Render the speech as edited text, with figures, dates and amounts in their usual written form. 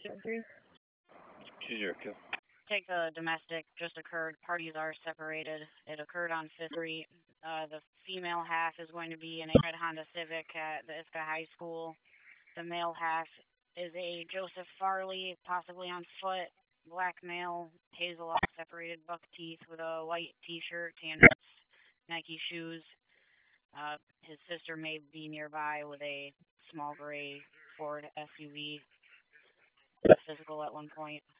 Choose your kill. Take the domestic, just occurred. Parties are separated. It occurred on Fifth Street. The female half is going to be in a red Honda Civic at the Ithaca High School. The male half is a Joseph Farley, possibly on foot, black male, hazel lock, separated buck teeth with a white t-shirt, tan Nike shoes. His sister may be nearby with a small gray Ford SUV, physical at one point.